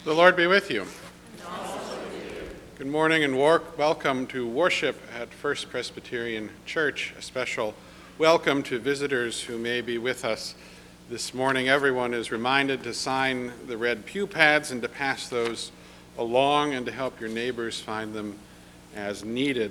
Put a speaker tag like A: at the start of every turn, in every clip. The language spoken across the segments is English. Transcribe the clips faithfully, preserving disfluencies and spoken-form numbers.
A: The Lord be with you. And also with you. Good morning and war- welcome to worship at First Presbyterian Church. A special welcome to visitors who may be with us this morning. Everyone is reminded to sign the red pew pads and to pass those along and to help your neighbors find them as needed.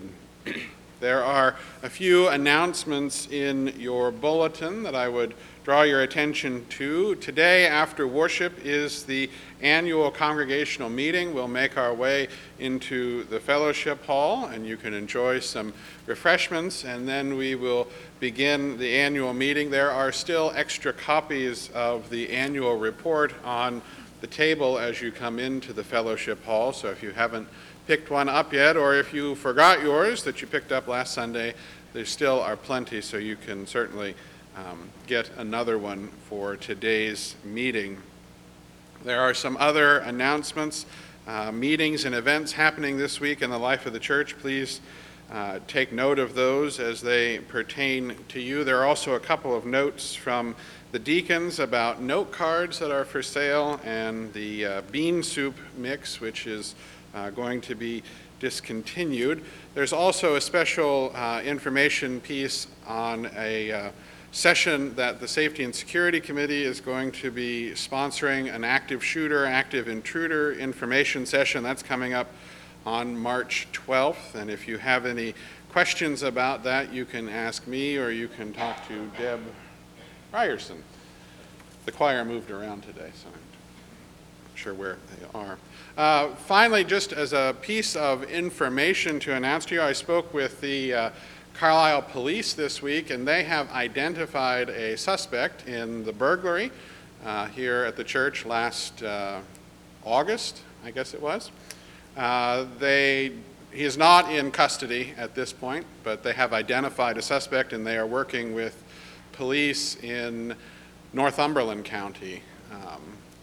A: There are a few announcements in your bulletin that I would draw your attention to. Today, after worship, is the annual congregational meeting. We'll make our way into the fellowship hall, and you can enjoy some refreshments, and then we will begin the annual meeting. There are still extra copies of the annual report on the table as you come into the fellowship hall, so if you haven't picked one up yet, or if you forgot yours that you picked up last Sunday, there still are plenty, so you can certainly um, get another one for today's meeting. There are some other announcements, uh, meetings and events happening this week in the life of the church. Please uh, take note of those as they pertain to you. There are also a couple of notes from the deacons about note cards that are for sale and the uh, bean soup mix, which is uh, going to be discontinued. There's also a special uh, information piece on a uh, session that the Safety and Security Committee is going to be sponsoring, an active shooter, active intruder information session. That's coming up on March twelfth, and if you have any questions about that, you can ask me or you can talk to Deb Ryerson. The choir moved around today, so I'm not sure where they are. Uh, finally, just as a piece of information to announce to you, I spoke with the uh, Carlisle Police this week, and they have identified a suspect in the burglary uh, here at the church last uh, August, I guess it was. Uh, they, he is not in custody at this point, but they have identified a suspect, and they are working with police in Northumberland County um,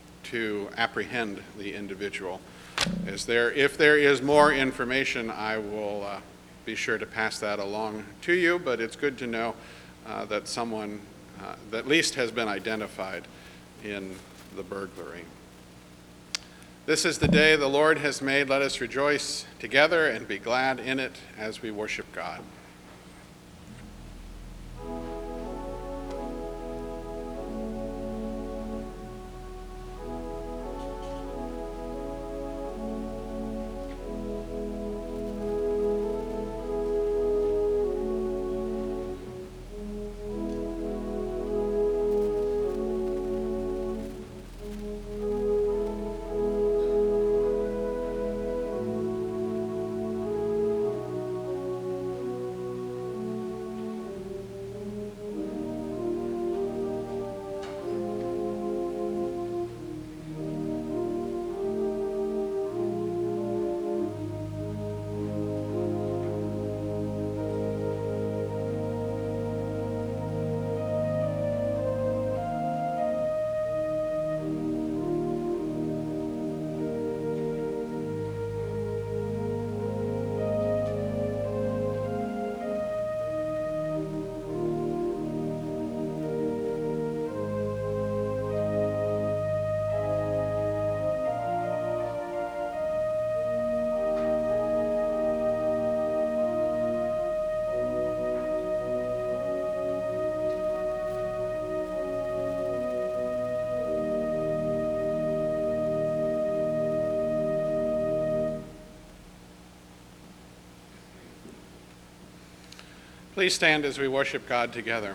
A: to apprehend the individual. Is there, if there is more information, I will uh, be sure to pass that along to you, but it's good to know uh, that someone uh, that at least has been identified in the burglary. This is the day the Lord has made. Let us rejoice together and be glad in it as we worship God. Please stand as we worship God together.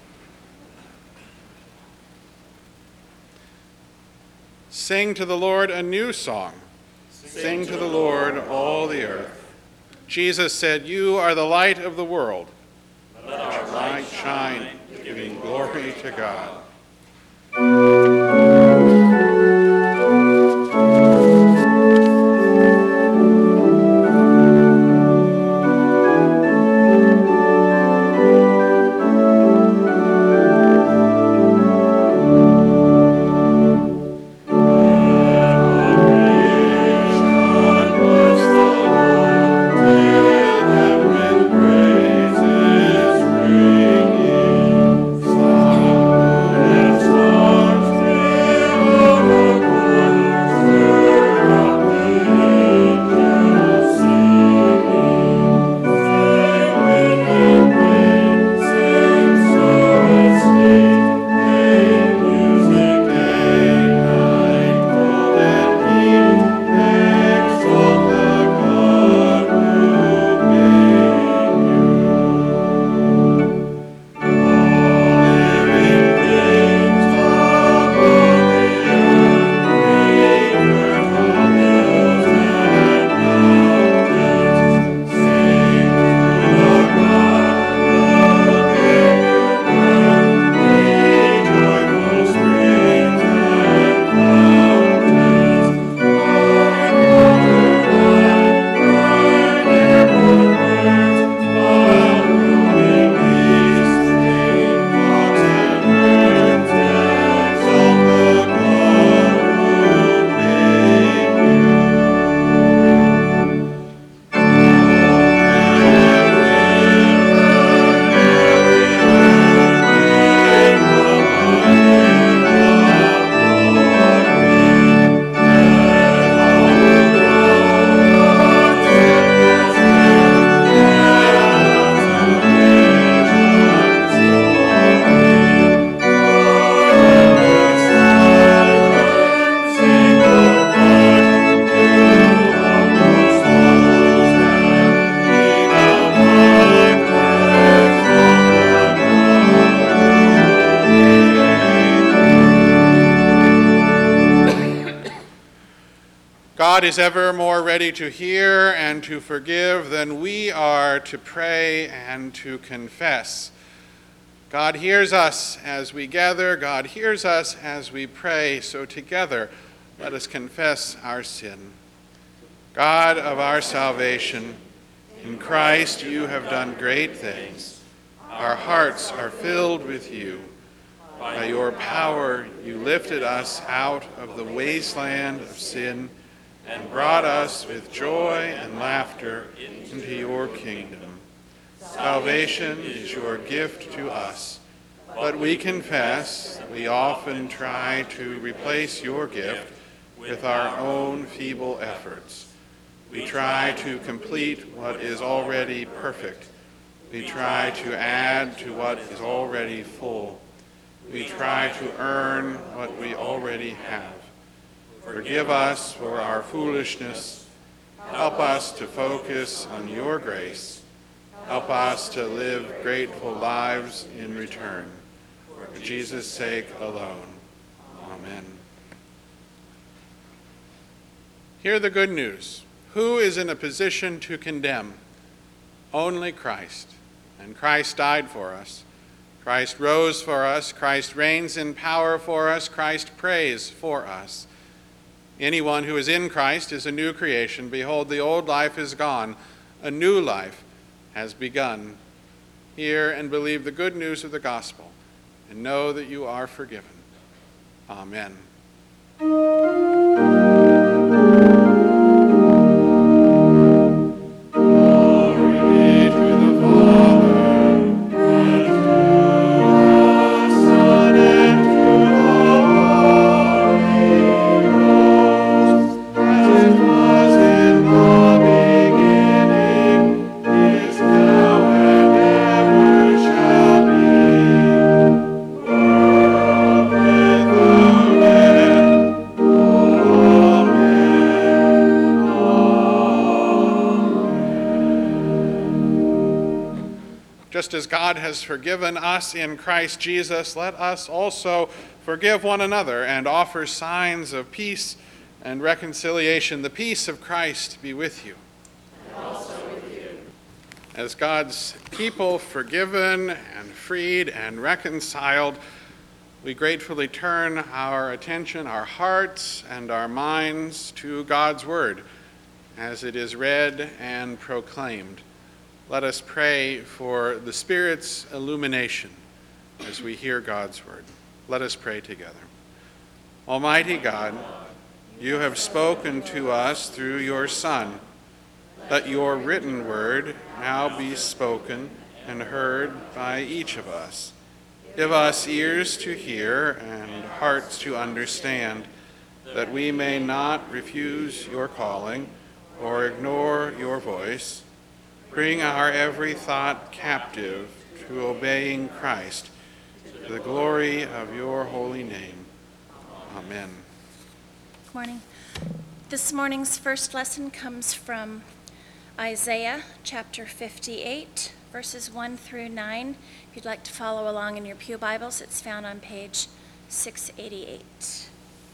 A: Sing to the Lord a new song. Sing, Sing to, to the Lord, Lord all the earth. Jesus said, "You are the light of the world. Let our light shine, giving glory to God."
B: Praises ringing, sound and stars
A: God is ever more ready to hear and to forgive than we are to pray and to confess. God hears us as we gather. God hears us as we pray. So together, let us confess our sin. God of our salvation, in Christ you have done great things. Our hearts are filled with you. By your power you lifted us out of the wasteland of sin and brought us with joy and laughter into your kingdom. Salvation is your gift to us, but we confess that we often try to replace your gift with our own feeble efforts. We try to complete what is already perfect. We try to add to what is already full. We try to earn what we already have. Forgive us for our foolishness. Help us to focus on your grace. Help us to live grateful lives in return. For Jesus' sake alone. Amen. Hear the good news. Who is in a position to condemn? Only Christ. And Christ died for us. Christ rose for us. Christ reigns in power for us. Christ prays for us. Anyone who is in Christ is a new creation. Behold, the old life is gone. A new life has begun. Hear and believe the good news of the gospel, and know that you are forgiven. Amen. Just as God has forgiven us in Christ Jesus, let us also forgive one another and offer signs of peace and reconciliation. The peace of Christ be with you.
B: And also with you.
A: As God's people forgiven and freed and reconciled, we gratefully turn our attention, our hearts, and our minds to God's word as it is read and proclaimed. Let us pray for the Spirit's illumination as we hear God's word. Let us pray together. Almighty God, you have spoken to us through your Son. Let your written word now be spoken and heard by each of us. Give us ears to hear and hearts to understand, that we may not refuse your calling or ignore your voice. Bring our every thought captive to obeying Christ, to the glory of your holy name. Amen.
C: Good morning. This morning's first lesson comes from Isaiah chapter fifty-eight, verses one through nine. If you'd like to follow along in your pew Bibles, it's found on page six eighty-eight.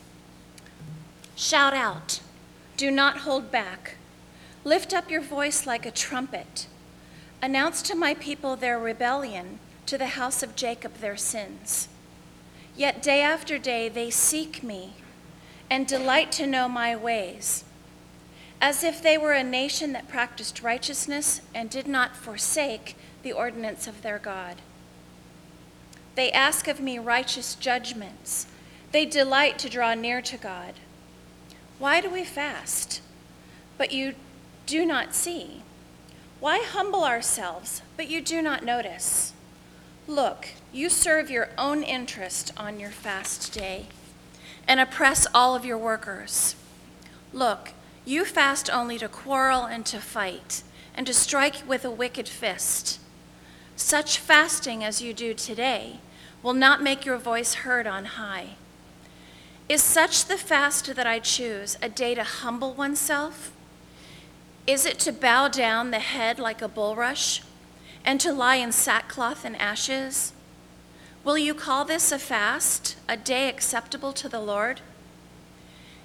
C: Shout out, do not hold back. Lift up your voice like a trumpet. Announce to my people their rebellion, to the house of Jacob their sins. Yet day after day they seek me and delight to know my ways, as if they were a nation that practiced righteousness and did not forsake the ordinance of their God. They ask of me righteous judgments. They delight to draw near to God. Why do we fast, but you do not see? Why humble ourselves, but you do not notice? Look, you serve your own interest on your fast day and oppress all of your workers. Look, you fast only to quarrel and to fight and to strike with a wicked fist. Such fasting as you do today will not make your voice heard on high. Is such the fast that I choose, a day to humble oneself? Is it to bow down the head like a bulrush and to lie in sackcloth and ashes? Will you call this a fast, a day acceptable to the Lord?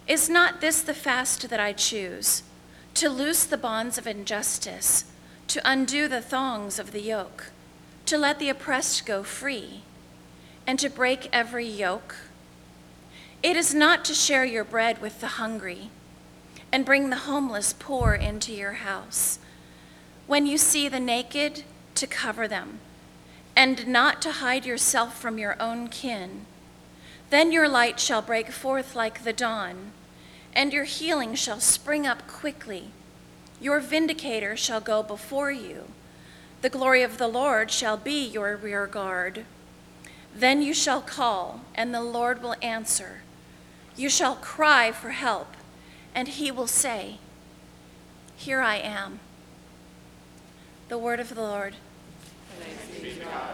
C: Is not this the fast that I choose? To loose the bonds of injustice, to undo the thongs of the yoke, to let the oppressed go free, and to break every yoke? It is not to share your bread with the hungry and bring the homeless poor into your house. When you see the naked, to cover them, and not to hide yourself from your own kin. Then your light shall break forth like the dawn, and your healing shall spring up quickly. Your vindicator shall go before you. The glory of the Lord shall be your rear guard. Then you shall call, and the Lord will answer. You shall cry for help, and he will say, "Here I am." The word of the Lord.
B: Thanks be to God.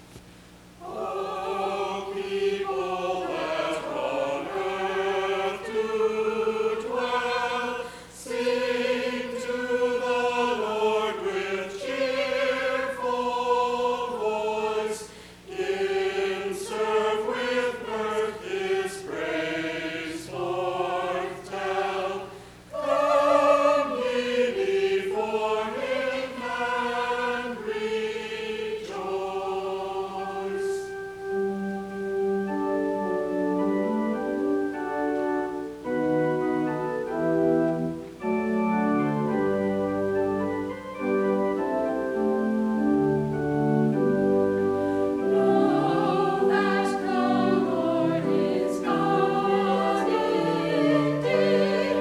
D: O people that on earth do dwell, sing to the Lord with cheerful voice. In serve with mirth his praise forth tell. Come ye before him and rejoice.
B: Know that the Lord is God indeed.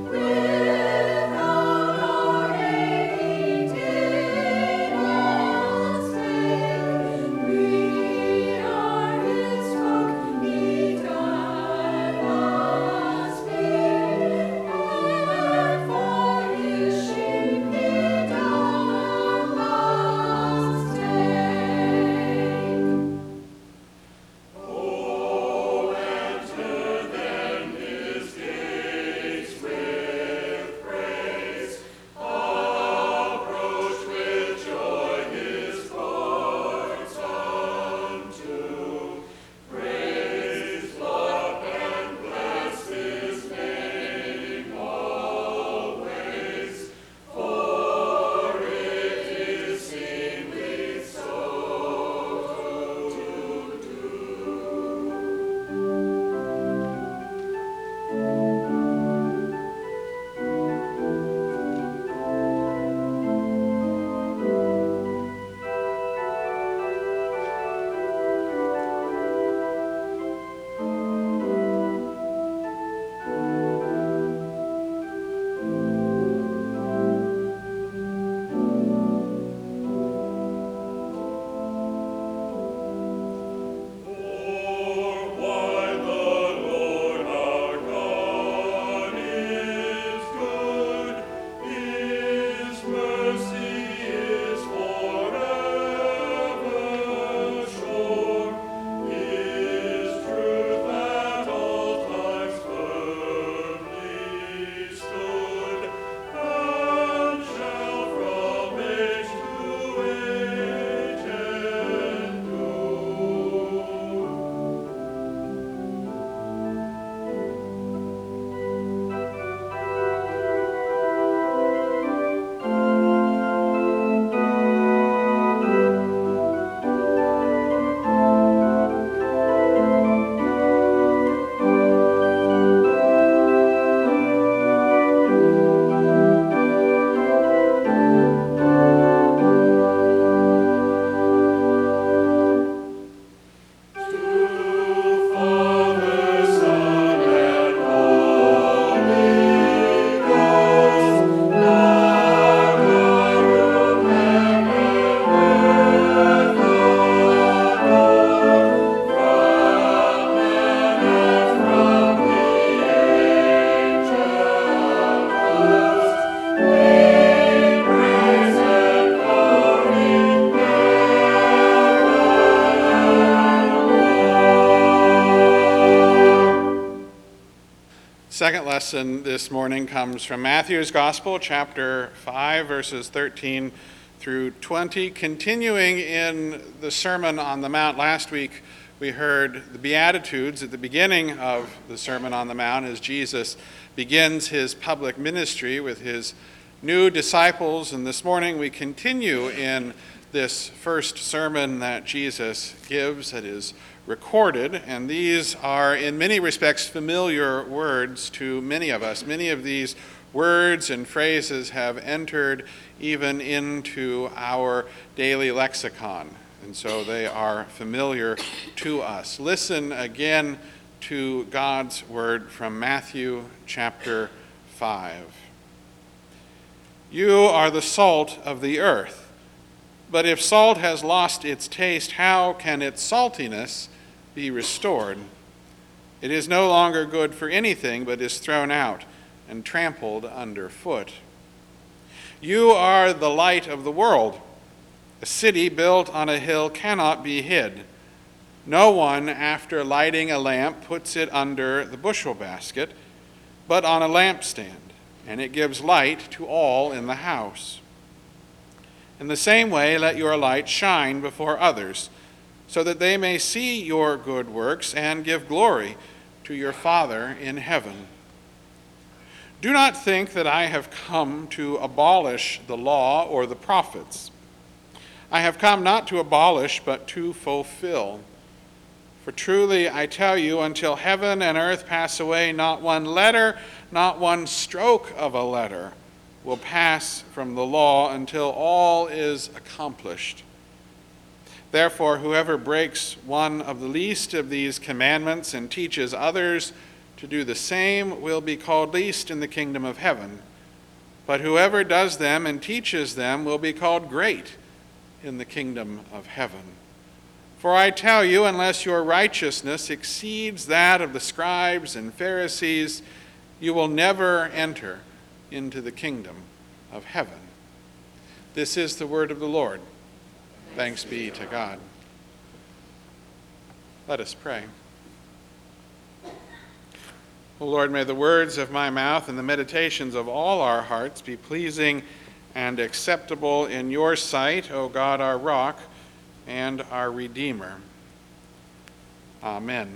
B: Without our aid he did not stay. We are his folk, he doth us feed, and for his sheep he doth us take.
D: O enter then his gates with praise, approach with joy his courts unto. Praise, love, and bless his name always, for it is seemly so to do. For while the Lord our God is good, his mercy is forever sure, his truth at all times firmly stood, and shall from age to age endure. To Father, Son, and Holy Ghost, now who can earth adore, from men and from the angel host, we praise and glory
A: Second lesson this morning comes from Matthew's Gospel, chapter five, verses thirteen through twenty, continuing in the Sermon on the Mount last week We heard the Beatitudes at the beginning of the Sermon on the Mount as Jesus begins his public ministry with his new disciples. And this morning we continue in this first sermon that Jesus gives that is recorded. And these are in many respects familiar words to many of us. Many of these words and phrases have entered even into our daily lexicon, and so they are familiar to us. Listen again to God's word from Matthew chapter five. You are the salt of the earth, but if salt has lost its taste, how can its saltiness be restored? It is no longer good for anything, but is thrown out and trampled underfoot. You are the light of the world. A city built on a hill cannot be hid. No one, after lighting a lamp, puts it under the bushel basket, but on a lampstand, and it gives light to all in the house. In the same way, let your light shine before others, so that they may see your good works and give glory to your Father in heaven. Do not think that I have come to abolish the law or the prophets. I have come not to abolish, but to fulfill. For truly I tell you, until heaven and earth pass away, not one letter, not one stroke of a letter will pass from the law until all is accomplished. Therefore, whoever breaks one of the least of these commandments and teaches others to do the same will be called least in the kingdom of heaven. But whoever does them and teaches them will be called great in the kingdom of heaven. For I tell you, unless your righteousness exceeds that of the scribes and Pharisees, you will never enter into the kingdom of heaven. This is the word of the Lord. Thanks be to God. Let us pray. O Lord, may the words of my mouth and the meditations of all our hearts be pleasing and acceptable in your sight, O God, our rock and our Redeemer. Amen.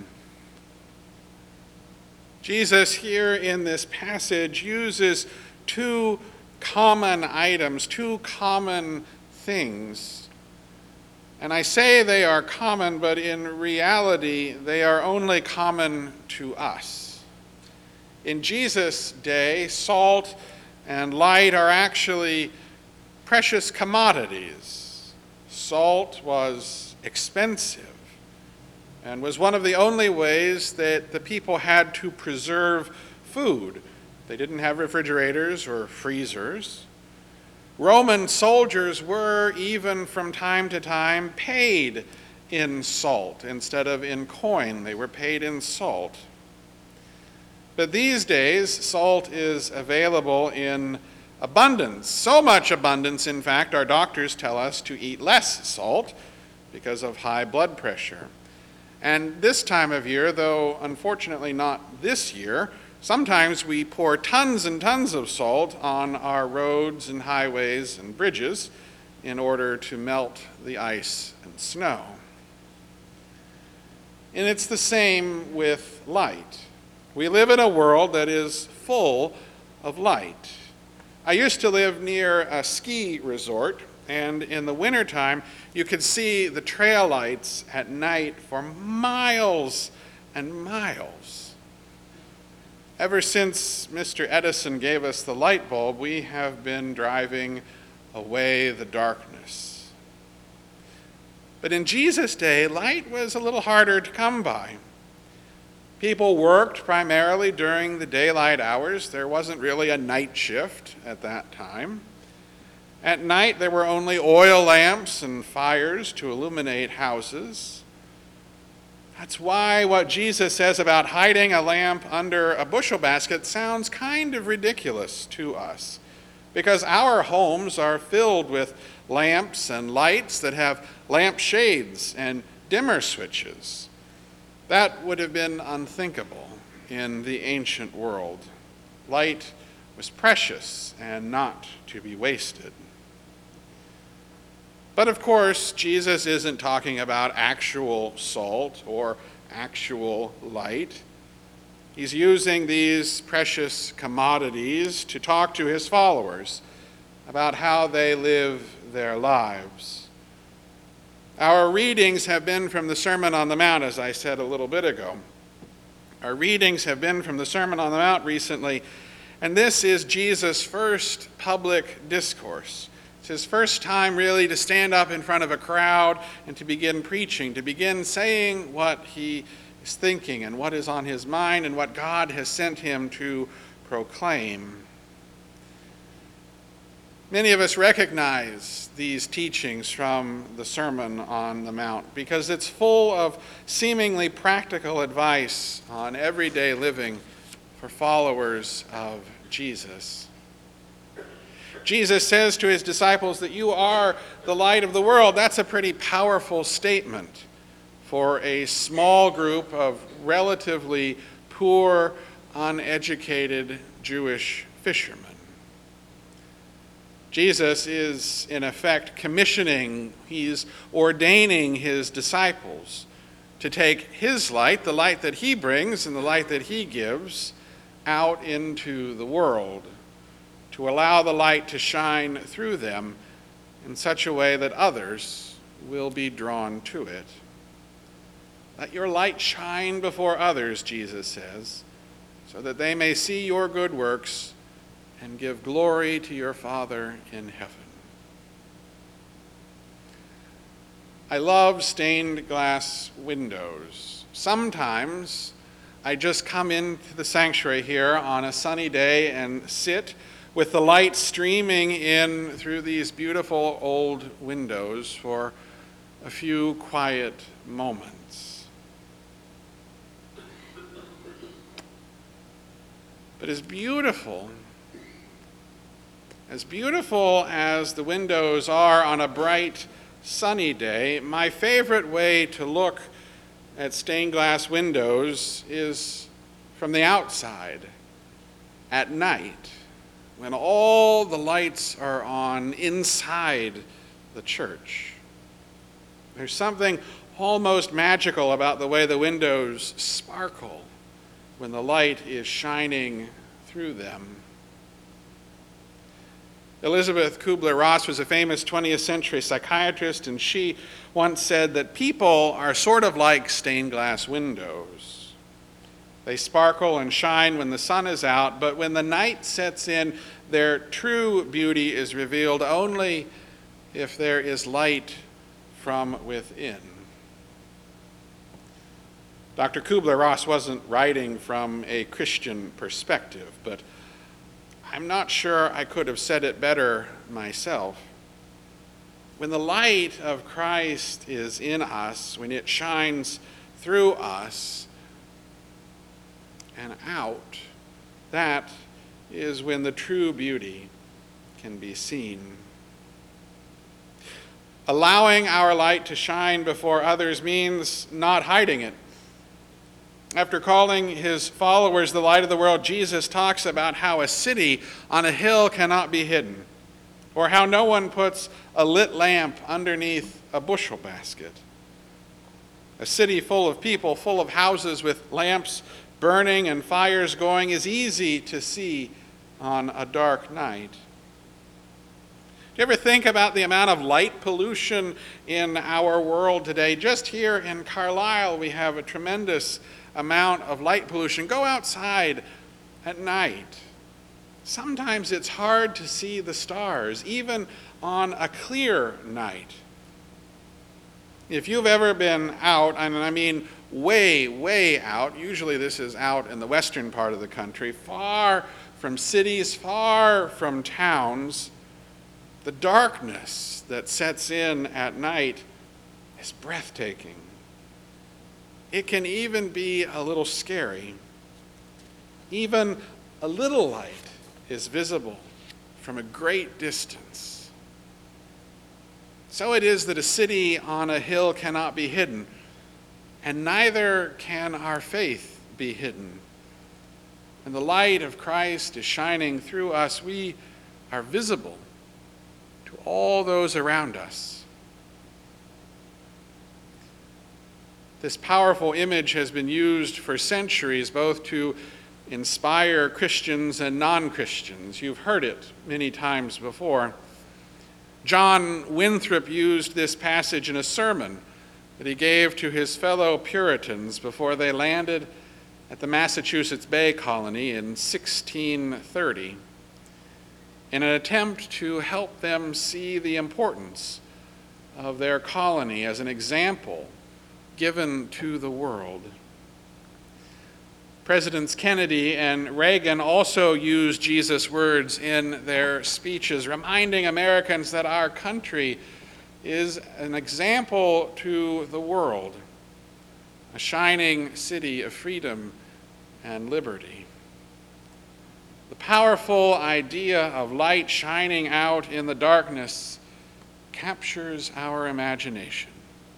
A: Jesus here in this passage uses two common items, two common things. And I say they are common, but in reality, they are only common to us. In Jesus' day, salt and light are actually precious commodities. Salt was expensive and was one of the only ways that the people had to preserve food. They didn't have refrigerators or freezers. Roman soldiers were, even from time to time, paid in salt instead of in coin. They were paid in salt. But these days, salt is available in abundance. So much abundance, in fact, our doctors tell us to eat less salt because of high blood pressure. And this time of year, though unfortunately not this year, sometimes we pour tons and tons of salt on our roads and highways and bridges in order to melt the ice and snow. And it's the same with light. We live in a world that is full of light. I used to live near a ski resort, and in the wintertime, you could see the trail lights at night for miles and miles. Ever since Mister Edison gave us the light bulb, we have been driving away the darkness. But in Jesus' day, light was a little harder to come by. People worked primarily during the daylight hours. There wasn't really a night shift at that time. At night, there were only oil lamps and fires to illuminate houses. That's why what Jesus says about hiding a lamp under a bushel basket sounds kind of ridiculous to us, because our homes are filled with lamps and lights that have lamp shades and dimmer switches. That would have been unthinkable in the ancient world. Light was precious and not to be wasted. But of course, Jesus isn't talking about actual salt or actual light. He's using these precious commodities to talk to his followers about how they live their lives. Our readings have been from the Sermon on the Mount, as I said a little bit ago. Our readings have been from the Sermon on the Mount recently, and this is Jesus' first public discourse. It's his first time really to stand up in front of a crowd and to begin preaching, to begin saying what he is thinking and what is on his mind and what God has sent him to proclaim. Many of us recognize these teachings from the Sermon on the Mount because it's full of seemingly practical advice on everyday living for followers of Jesus. Jesus says to his disciples that you are the light of the world. That's a pretty powerful statement for a small group of relatively poor, uneducated Jewish fishermen. Jesus is, in effect, commissioning, he's ordaining his disciples to take his light, the light that he brings and the light that he gives, out into the world, to allow the light to shine through them in such a way that others will be drawn to it. Let your light shine before others, Jesus says, so that they may see your good works and give glory to your Father in heaven. I love stained glass windows. Sometimes I just come into the sanctuary here on a sunny day and sit with the light streaming in through these beautiful old windows for a few quiet moments. But as beautiful As beautiful as the windows are on a bright, sunny day, my favorite way to look at stained glass windows is from the outside, at night, when all the lights are on inside the church. There's something almost magical about the way the windows sparkle when the light is shining through them. Elizabeth Kubler-Ross was a famous twentieth century psychiatrist, and she once said that people are sort of like stained glass windows. They sparkle and shine when the sun is out, but when the night sets in, their true beauty is revealed only if there is light from within. Doctor Kubler-Ross wasn't writing from a Christian perspective, but I'm not sure I could have said it better myself. When the light of Christ is in us, when it shines through us and out, that is when the true beauty can be seen. Allowing our light to shine before others means not hiding it. After calling his followers the light of the world, Jesus talks about how a city on a hill cannot be hidden, or how no one puts a lit lamp underneath a bushel basket. A city full of people, full of houses with lamps burning and fires going, is easy to see on a dark night. Do you ever think about the amount of light pollution in our world today? Just here in Carlisle, we have a tremendous amount of light pollution. Go outside at night. Sometimes it's hard to see the stars, even on a clear night. If you've ever been out, and I mean way, way out, usually this is out in the western part of the country, far from cities, far from towns, the darkness that sets in at night is breathtaking. It can even be a little scary. Even a little light is visible from a great distance. So it is that a city on a hill cannot be hidden, and neither can our faith be hidden. When the light of Christ is shining through us, we are visible to all those around us, This powerful image has been used for centuries, both to inspire Christians and non-Christians. You've heard it many times before. John Winthrop used this passage in a sermon that he gave to his fellow Puritans before they landed at the Massachusetts Bay Colony in sixteen thirty, in an attempt to help them see the importance of their colony as an example given to the world. Presidents Kennedy and Reagan also used Jesus' words in their speeches, reminding Americans that our country is an example to the world, a shining city of freedom and liberty. The powerful idea of light shining out in the darkness captures our imagination.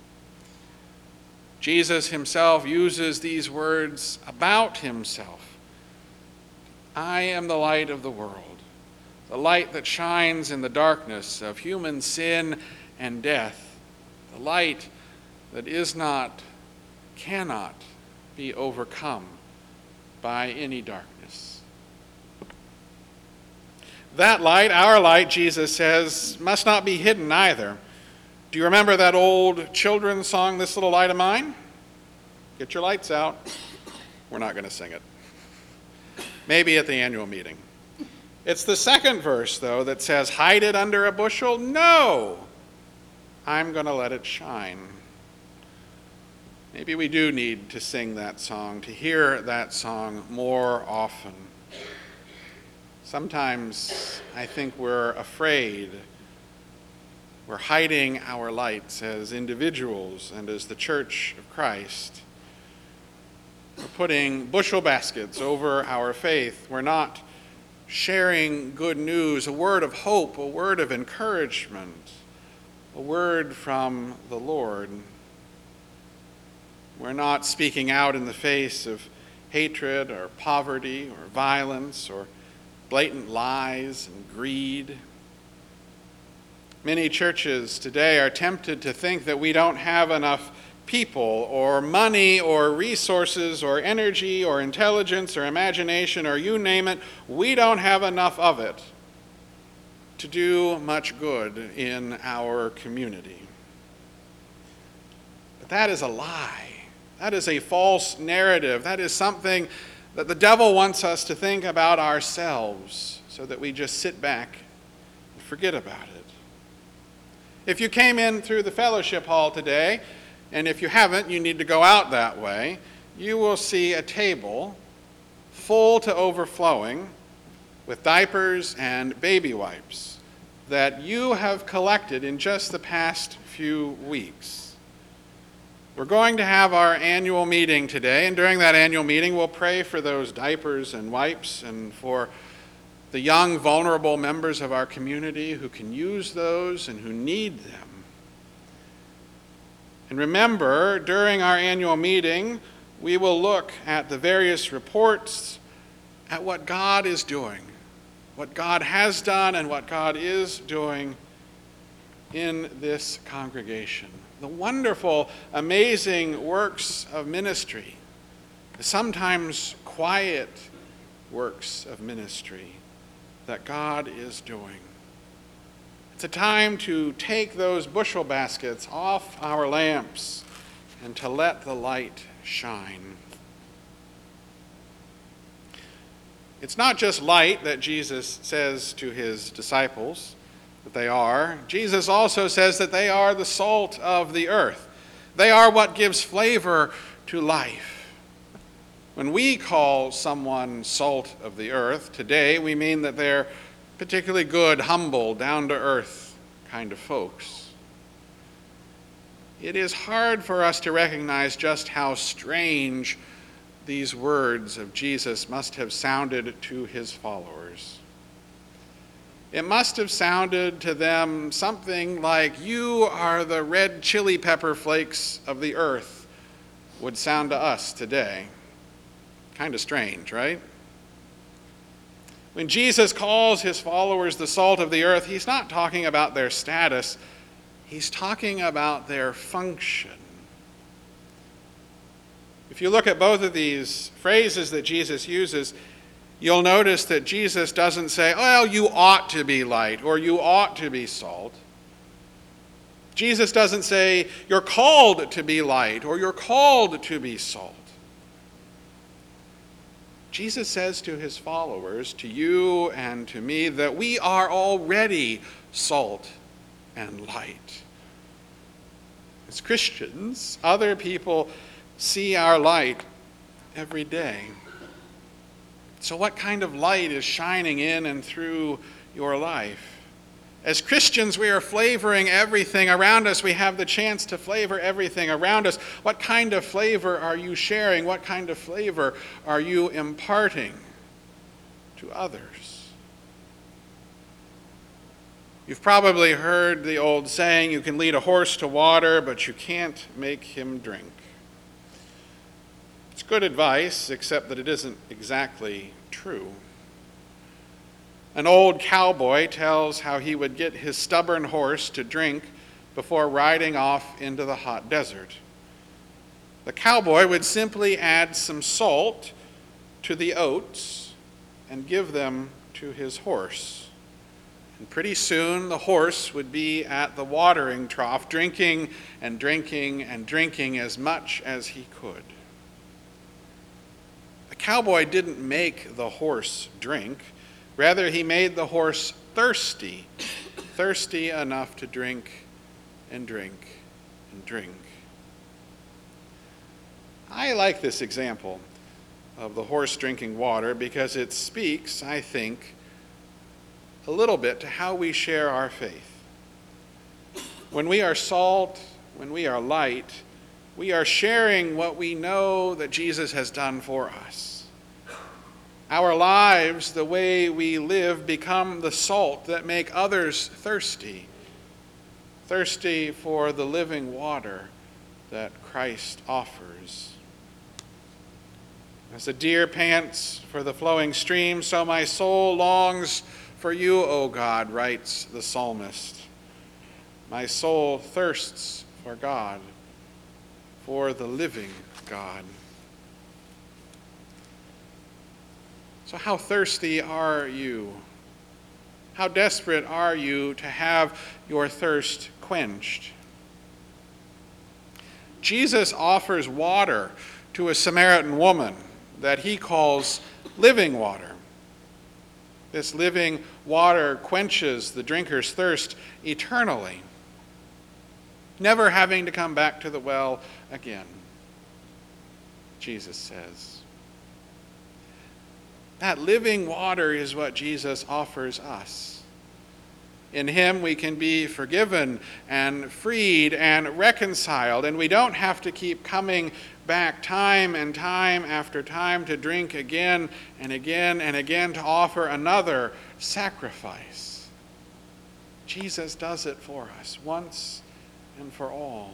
A: Jesus himself uses these words about himself. I am the light of the world, the light that shines in the darkness of human sin and death, the light that is not, cannot be overcome by any darkness. That light, our light, Jesus says, must not be hidden either. Do you remember that old children's song, This Little Light of Mine? Get your lights out. We're not going to sing it. Maybe at the annual meeting. It's the second verse, though, that says, hide it under a bushel? No! I'm going to let it shine. Maybe we do need to sing that song, to hear that song more often. Sometimes I think we're afraid. We're hiding our lights as individuals and as the Church of Christ. We're putting bushel baskets over our faith. We're not sharing good news, a word of hope, a word of encouragement, a word from the Lord. We're not speaking out in the face of hatred or poverty or violence or blatant lies and greed. Many churches today are tempted to think that we don't have enough people or money or resources or energy or intelligence or imagination or you name it. We don't have enough of it to do much good in our community. But that is a lie. That is a false narrative. That is something that the devil wants us to think about ourselves so that we just sit back and forget about it. If you came in through the fellowship hall today, and if you haven't, you need to go out that way, you will see a table full to overflowing with diapers and baby wipes that you have collected in just the past few weeks. We're going to have our annual meeting today, and during that annual meeting, we'll pray for those diapers and wipes and for the young, vulnerable members of our community who can use those and who need them. And remember, during our annual meeting, we will look at the various reports at what God is doing, what God has done and what God is doing in this congregation. The wonderful, amazing works of ministry, the sometimes quiet works of ministry that God is doing. It's a time to take those bushel baskets off our lamps and to let the light shine. It's not just light that Jesus says to his disciples that they are. Jesus also says that they are the salt of the earth. They are what gives flavor to life. When we call someone salt of the earth today, we mean that they're particularly good, humble, down-to-earth kind of folks. It is hard for us to recognize just how strange these words of Jesus must have sounded to his followers. It must have sounded to them something like, "You are the red chili pepper flakes of the earth," would sound to us today. Kind of strange, right? When Jesus calls his followers the salt of the earth, he's not talking about their status. He's talking about their function. If you look at both of these phrases that Jesus uses, you'll notice that Jesus doesn't say, well, you ought to be light or you ought to be salt. Jesus doesn't say, you're called to be light or you're called to be salt. Jesus says to his followers, to you and to me, that we are already salt and light. As Christians, other people see our light every day. So what kind of light is shining in and through your life? As Christians, we are flavoring everything around us. We have the chance to flavor everything around us. What kind of flavor are you sharing? What kind of flavor are you imparting to others? You've probably heard the old saying, you can lead a horse to water, but you can't make him drink. It's good advice, except that it isn't exactly true. An old cowboy tells how he would get his stubborn horse to drink before riding off into the hot desert. The cowboy would simply add some salt to the oats and give them to his horse. And pretty soon the horse would be at the watering trough, drinking and drinking and drinking as much as he could. The cowboy didn't make the horse drink. Rather, he made the horse thirsty, thirsty enough to drink and drink and drink. I like this example of the horse drinking water because it speaks, I think, a little bit to how we share our faith. When we are salt, when we are light, we are sharing what we know that Jesus has done for us. Our lives, the way we live, become the salt that make others thirsty, thirsty for the living water that Christ offers. As the deer pants for the flowing stream, so my soul longs for you, O God, writes the psalmist. My soul thirsts for God, for the living God. So how thirsty are you? How desperate are you to have your thirst quenched? Jesus offers water to a Samaritan woman that he calls living water. This living water quenches the drinker's thirst eternally, never having to come back to the well again, Jesus says. That living water is what Jesus offers us. In him we can be forgiven and freed and reconciled, and we don't have to keep coming back time and time after time to drink again and again and again to offer another sacrifice. Jesus does it for us once and for all.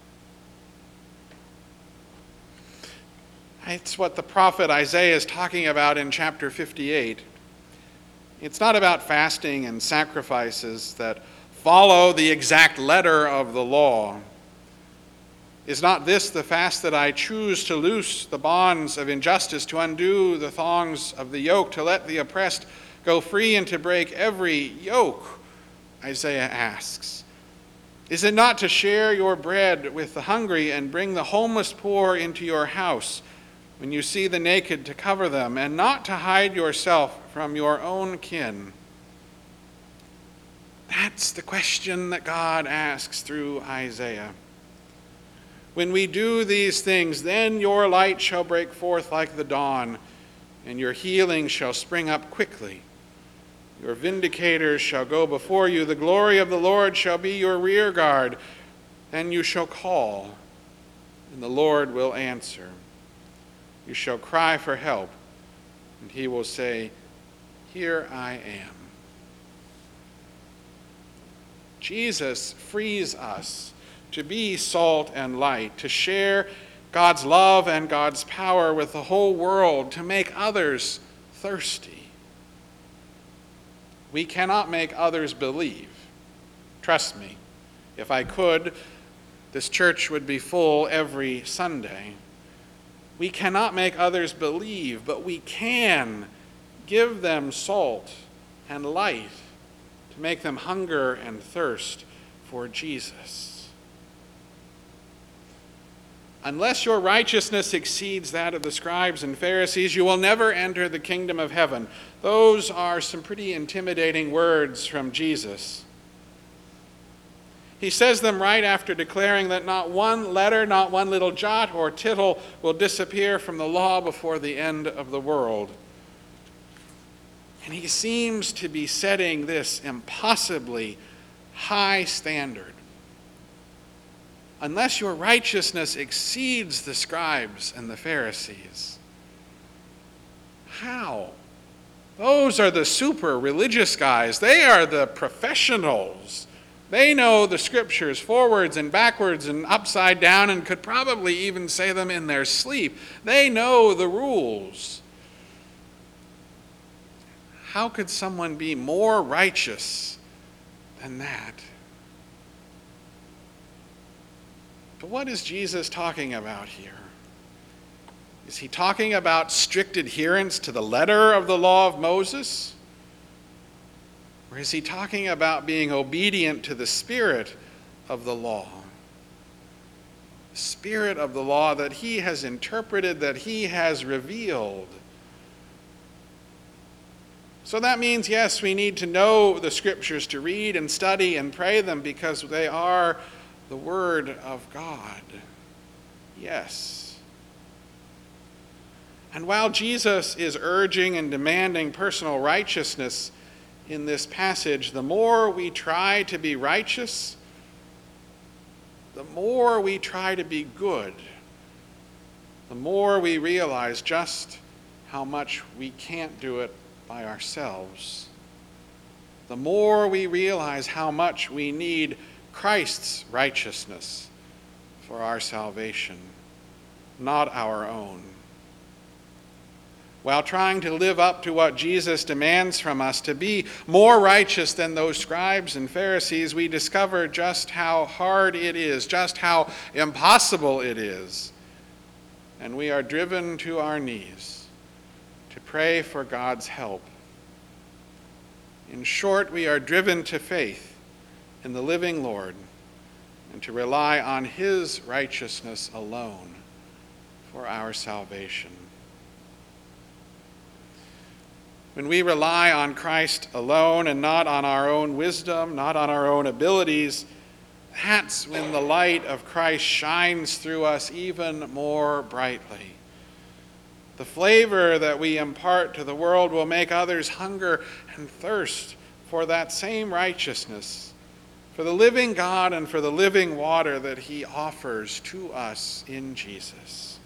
A: It's what the prophet Isaiah is talking about in chapter fifty-eight. It's not about fasting and sacrifices that follow the exact letter of the law. Is not this the fast that I choose to loose the bonds of injustice, to undo the thongs of the yoke, to let the oppressed go free and to break every yoke? Isaiah asks. Is it not to share your bread with the hungry and bring the homeless poor into your house? When you see the naked, to cover them, and not to hide yourself from your own kin? That's the question that God asks through Isaiah. When we do these things, then your light shall break forth like the dawn, and your healing shall spring up quickly. Your vindicators shall go before you. The glory of the Lord shall be your rear guard. Then you shall call, and the Lord will answer. You shall cry for help, and he will say, Here I am. Jesus frees us to be salt and light, to share God's love and God's power with the whole world, to make others thirsty. We cannot make others believe. Trust me, if I could, this church would be full every Sunday. We cannot make others believe, but we can give them salt and light to make them hunger and thirst for Jesus. Unless your righteousness exceeds that of the scribes and Pharisees, you will never enter the kingdom of heaven. Those are some pretty intimidating words from Jesus. He says them right after declaring that not one letter, not one little jot or tittle will disappear from the law before the end of the world. And he seems to be setting this impossibly high standard. Unless your righteousness exceeds the scribes and the Pharisees. How? Those are the super religious guys. They are the professionals. They know the scriptures forwards and backwards and upside down and could probably even say them in their sleep. They know the rules. How could someone be more righteous than that? But what is Jesus talking about here? Is he talking about strict adherence to the letter of the law of Moses? Or is he talking about being obedient to the spirit of the law? The spirit of the law that he has interpreted, that he has revealed. So that means, yes, we need to know the scriptures, to read and study and pray them because they are the Word of God. Yes. And while Jesus is urging and demanding personal righteousness in this passage, the more we try to be righteous, the more we try to be good, the more we realize just how much we can't do it by ourselves. The more we realize how much we need Christ's righteousness for our salvation, not our own. While trying to live up to what Jesus demands from us, to be more righteous than those scribes and Pharisees, we discover just how hard it is, just how impossible it is. And we are driven to our knees to pray for God's help. In short, we are driven to faith in the living Lord and to rely on his righteousness alone for our salvation. When we rely on Christ alone and not on our own wisdom, not on our own abilities, that's when the light of Christ shines through us even more brightly. The flavor that we impart to the world will make others hunger and thirst for that same righteousness, for the living God and for the living water that he offers to us in Jesus.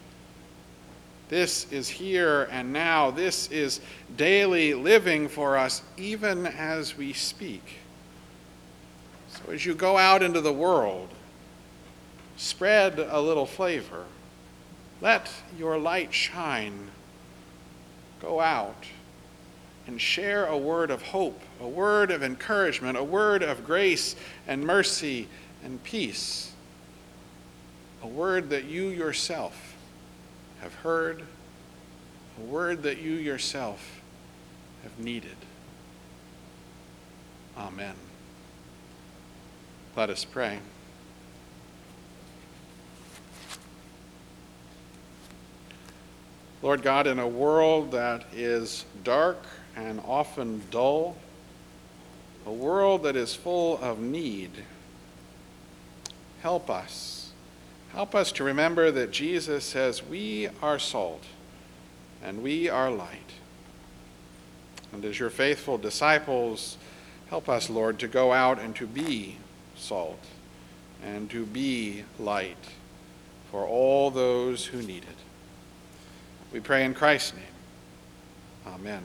A: This is here and now. This is daily living for us, even as we speak. So as you go out into the world, spread a little flavor. Let your light shine. Go out and share a word of hope, a word of encouragement, a word of grace and mercy and peace. A word that you yourself have heard, a word that you yourself have needed. Amen. Let us pray. Lord God, in a world that is dark and often dull, a world that is full of need, help us. Help us to remember that Jesus says we are salt and we are light. And as your faithful disciples, help us, Lord, to go out and to be salt and to be light for all those who need it. We pray in Christ's name. Amen.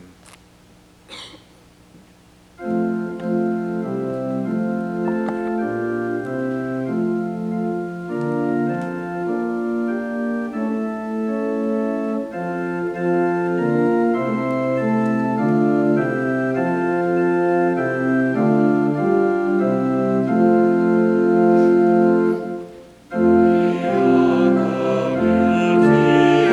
D: We are community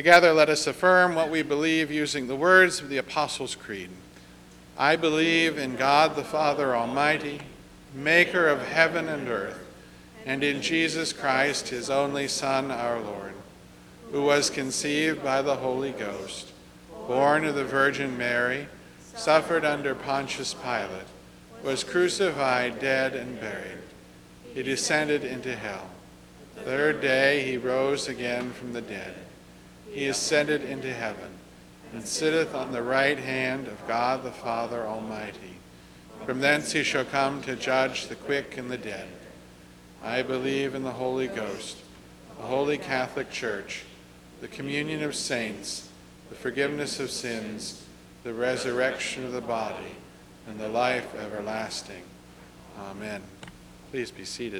A: Together, let us affirm what we believe using the words of the Apostles' Creed. I believe in God the Father Almighty, maker of heaven and earth, and in Jesus Christ, his only Son, our Lord, who was conceived by the Holy Ghost, born of the Virgin Mary, suffered under Pontius Pilate, was crucified, dead, and buried. He descended into hell. The third day he rose again from the dead. He ascended into heaven, and sitteth on the right hand of God the Father Almighty. From thence he shall come to judge the quick and the dead. I believe in the Holy Ghost, the Holy Catholic Church, the communion of saints, the forgiveness of sins, the resurrection of the body, and the life everlasting. Amen. Please be seated.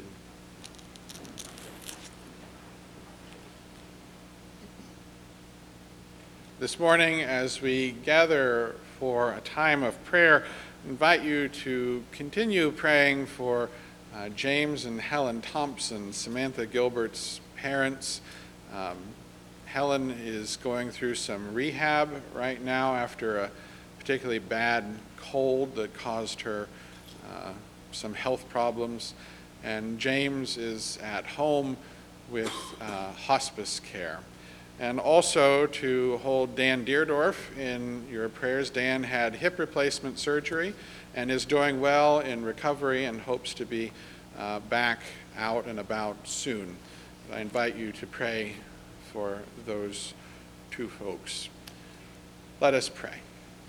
A: This morning, as we gather for a time of prayer, I invite you to continue praying for uh, James and Helen Thompson, Samantha Gilbert's parents. Um, Helen is going through some rehab right now after a particularly bad cold that caused her uh, some health problems. And James is at home with uh, hospice care. And also to hold Dan Deerdorf in your prayers. Dan had hip replacement surgery and is doing well in recovery and hopes to be uh, back out and about soon. I invite you to pray for those two folks. Let us pray.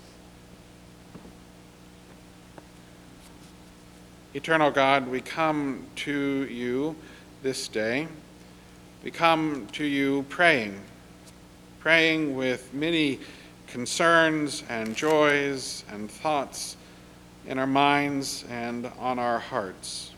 A: Eternal God, we come to you this day. We come to you praying, praying with many concerns and joys and thoughts in our minds and on our hearts.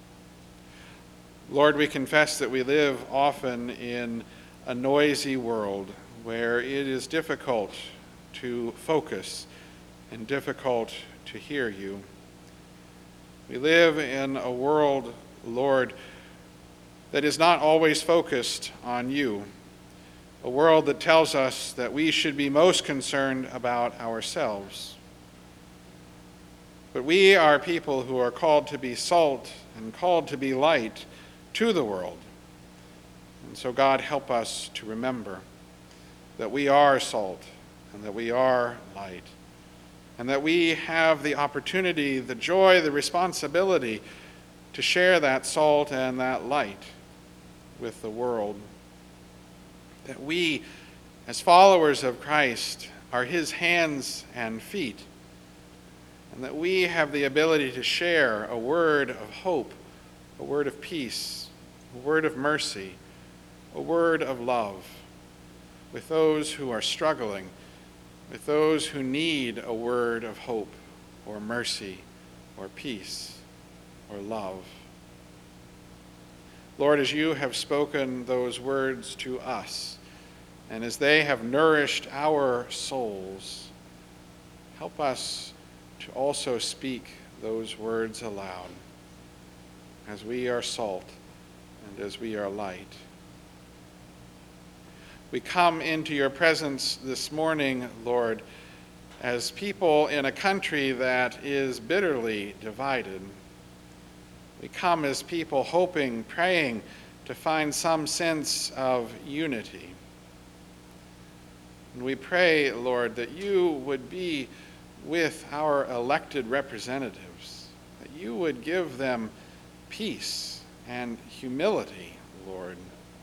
A: Lord, we confess that we live often in a noisy world where it is difficult to focus and difficult to hear you. We live in a world, Lord, that is not always focused on you, a world that tells us that we should be most concerned about ourselves. But we are people who are called to be salt and called to be light to the world. And so, God, help us to remember that we are salt and that we are light, and that we have the opportunity, the joy, the responsibility to share that salt and that light with the world. That we, as followers of Christ, are his hands and feet, and that we have the ability to share a word of hope, a word of peace, a word of mercy, a word of love with those who are struggling, with those who need a word of hope or mercy or peace or love. Lord, as you have spoken those words to us, and as they have nourished our souls, help us to also speak those words aloud as we are salt and as we are light. We come into your presence this morning, Lord, as people in a country that is bitterly divided. We come as people hoping, praying to find some sense of unity. And we pray, Lord, that you would be with our elected representatives, that you would give them peace and humility, Lord,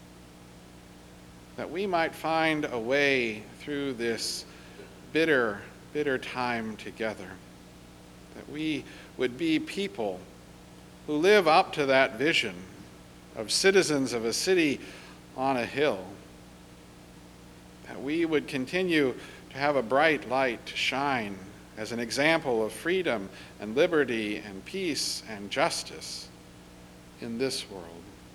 A: that we might find a way through this bitter, bitter time together, that we would be people who live up to that vision of citizens of a city on a hill, that we would continue to have a bright light to shine as an example of freedom and liberty and peace and justice in this world.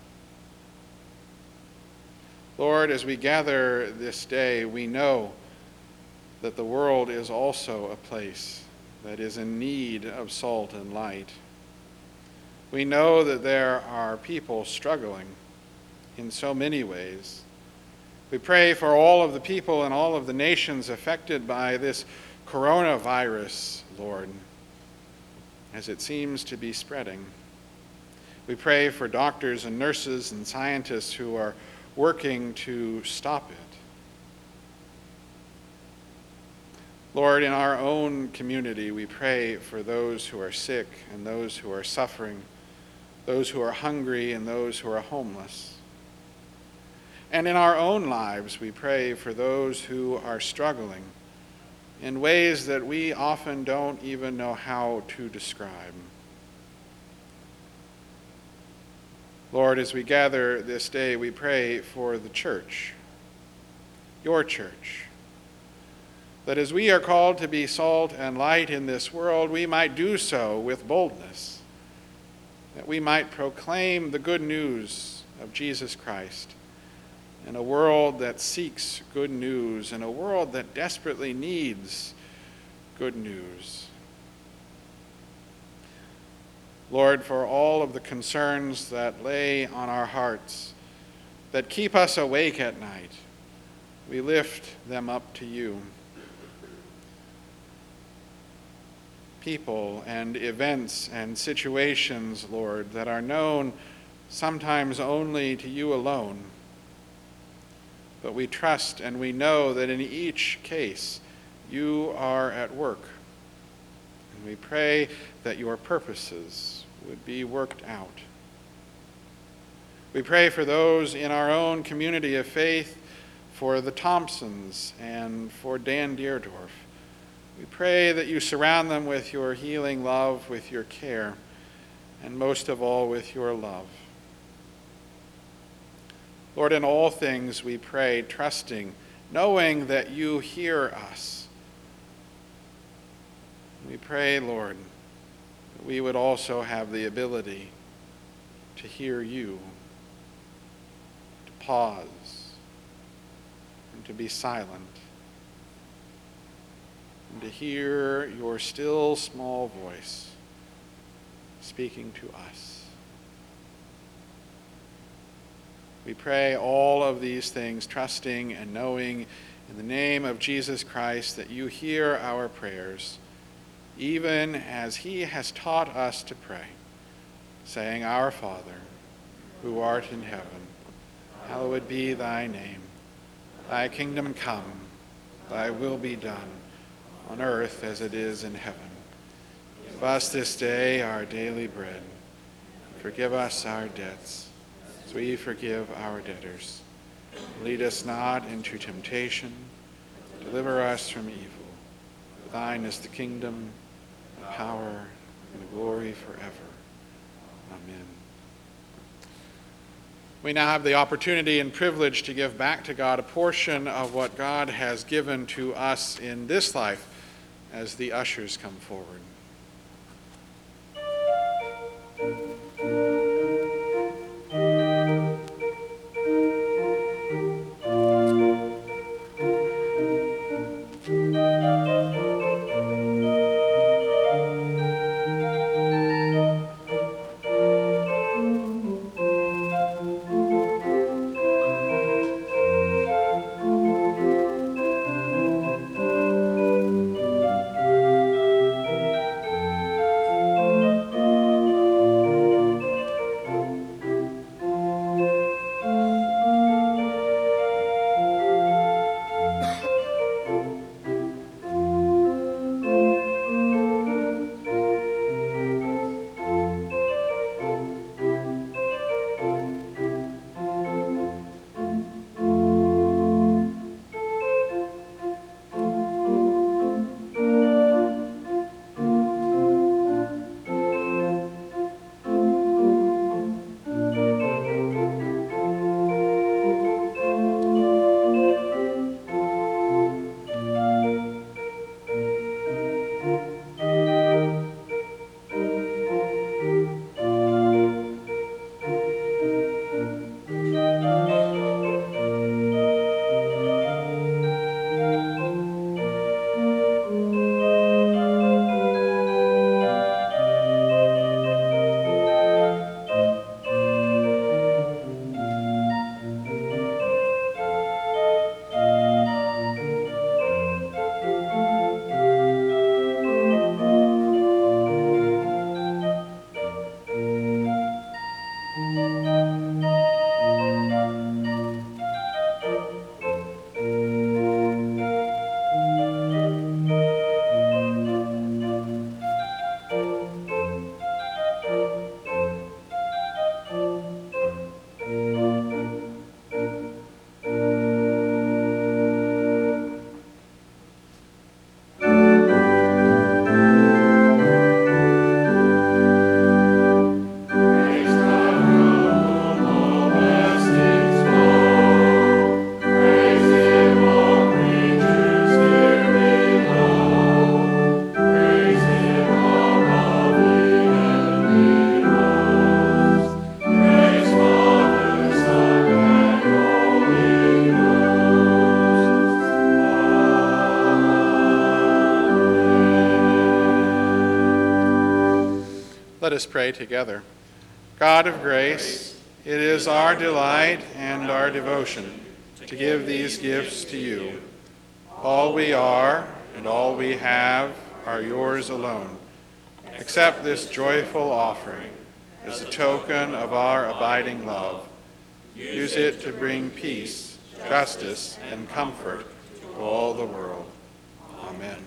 A: Lord, as we gather this day, we know that the world is also a place that is in need of salt and light. We know that there are people struggling in so many ways, We pray for all of the people and all of the nations affected by this coronavirus, Lord, as it seems to be spreading. We pray for doctors and nurses and scientists who are working to stop it. Lord, in our own community, we pray for those who are sick and those who are suffering, those who are hungry and those who are homeless. And in our own lives, we pray for those who are struggling in ways that we often don't even know how to describe. Lord, as we gather this day, we pray for the church, your church, that as we are called to be salt and light in this world, we might do so with boldness, that we might proclaim the good news of Jesus Christ in a world that seeks good news, in a world that desperately needs good news. Lord, for all of the concerns that lay on our hearts, that keep us awake at night, we lift them up to you. People and events and situations, Lord, that are known sometimes only to you alone. But we trust and we know that in each case you are at work. And we pray that your purposes would be worked out. We pray for those in our own community of faith, for the Thompsons and for Dan Deerdorf. We pray that you surround them with your healing love, with your care, and most of all with your love. Lord, in all things we pray, trusting, knowing that you hear us. We pray, Lord, that we would also have the ability to hear you, to pause, and to be silent, and to hear your still small voice speaking to us. We pray all of these things, trusting and knowing in the name of Jesus Christ that you hear our prayers, even as he has taught us to pray, saying, Our Father, who art in heaven, hallowed be thy name. Thy kingdom come, thy will be done, on earth as it is in heaven. Give us this day our daily bread. Forgive us our debts, as we forgive our debtors. Lead us not into temptation. Deliver us from evil. For thine is the kingdom, the power, and the glory forever. Amen. We now have the opportunity and privilege to give back to God a portion of what God has given to us in this life as the ushers come forward. Let us pray together. God of grace, it is our delight and our devotion to give these gifts to you. All we are and all we have are yours alone. Accept this joyful offering as a token of our abiding love. Use it to bring peace, justice, and comfort to all the world. Amen.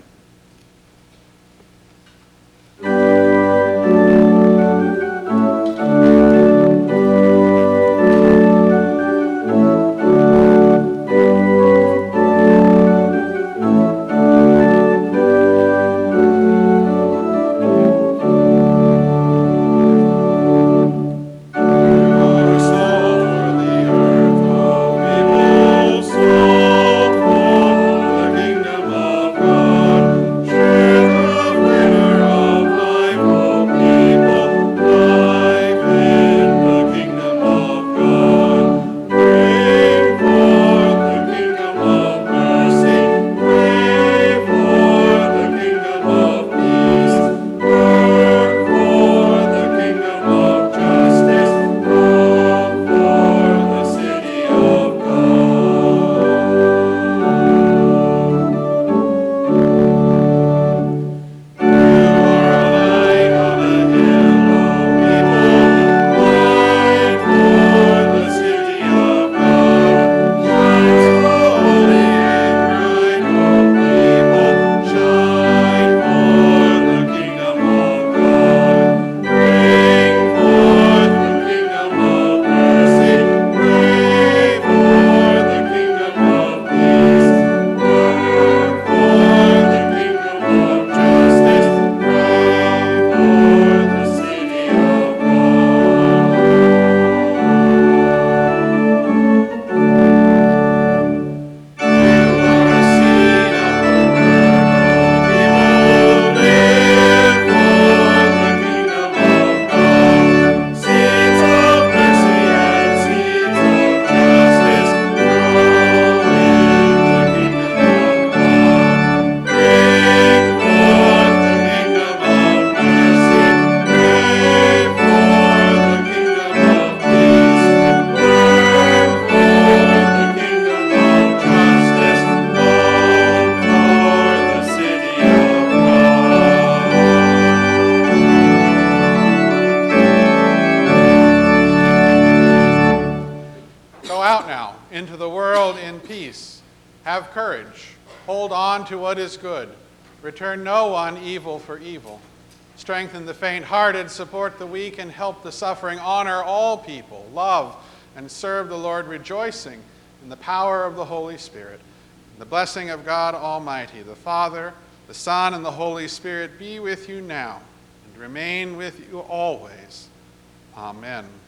A: Into the world in peace. Have courage. Hold on to what is good. Return no one evil for evil. Strengthen the faint-hearted, support the weak, and help the suffering. Honor all people. Love and serve the Lord, rejoicing in the power of the Holy Spirit. And the blessing of God Almighty, the Father, the Son, and the Holy Spirit be with you now and remain with you always. Amen.